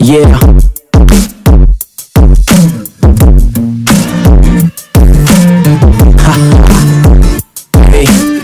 Yeah. Hey.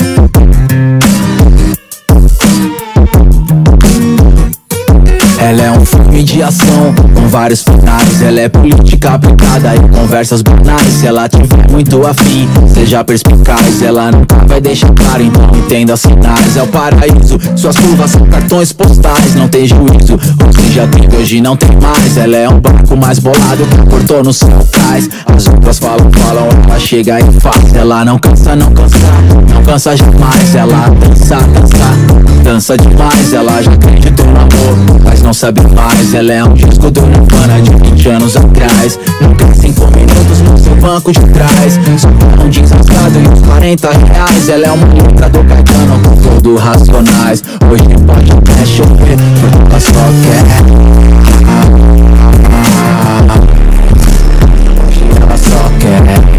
Ela é um filme de ação com vários finais. Ela é política aplicada e conversas banais. Se ela tiver muito afim, seja perspicaz. Ela nunca vai deixar claro, então entenda sinais. É o paraíso, suas curvas são cartões postais. Não tem juízo, hoje já teve, hoje não tem mais. Ela é um barco mais bolado que cortou no céu cais. As outras falam, ela chega e faz. Ela não cansa, não cansa, não cansa jamais. Ela dança demais. Ela já acreditou no amor, mas não sabe mais. Ela é um disco do Nirvana de 20 anos atrás. Nunca 5 minutos no seu banco de trás. Só um jeans rasgado e uns 40 reais. Ela é uma letra do Caetano com todo Racionais. Hoje pode até chover, porque ela só quer. Hoje ela só quer.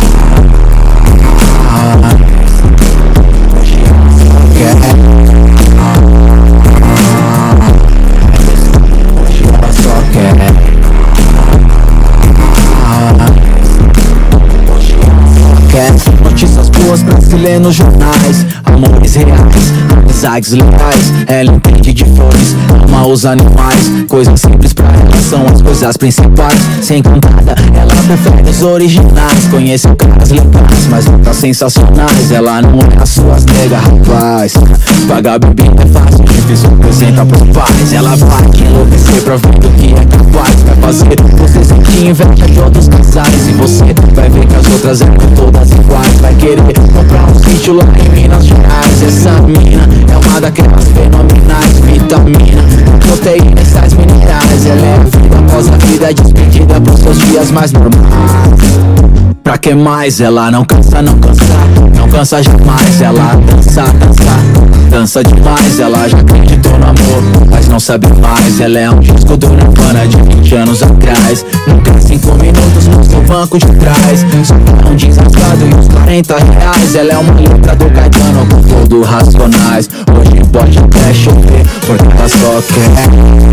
Notícias boas pra se ler nos jornais. Amores reais, amizades leais. Ela entende de flores, ama os animais. Coisas simples pra ela são as coisas principais. Sem contada, ela prefere os originais. Conheceu caras legais, mas nunca sensacionais. Ela não é as suas negas, rapaz. Pagar bebida é fácil, difícil apresenta pros pais. Ela vai te enlouquecer pra ver do que é capaz. Vai fazer você sentir inveja de outros casais. E você vai ver que as outras eram todas iguais. Vai querer comprar um sítio lá em Minas Gerais. Essa mina é uma daquelas fenomenais. Vitamina, proteína e sais minerais. Ela é a vida após a vida, despedida pros seus dias mais normais. Pra que mais? Ela não cansa, não cansa, não cansa jamais. Ela dança demais. Ela já acreditou no amor, mas não sabe mais. Ela é um disco do Nirvana de 20 anos atrás. Nunca 5 minutos no seu banco de trás. Só um jeans rasgado e uns 40 reais. Ela é uma letra do Caetano com todo Racionais. Hoje pode até chover, porque ela só quer.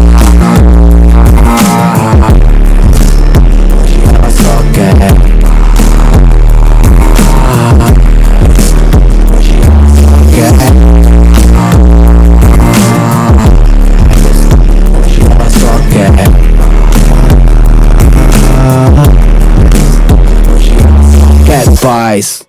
Hoje ela só quer. Paz.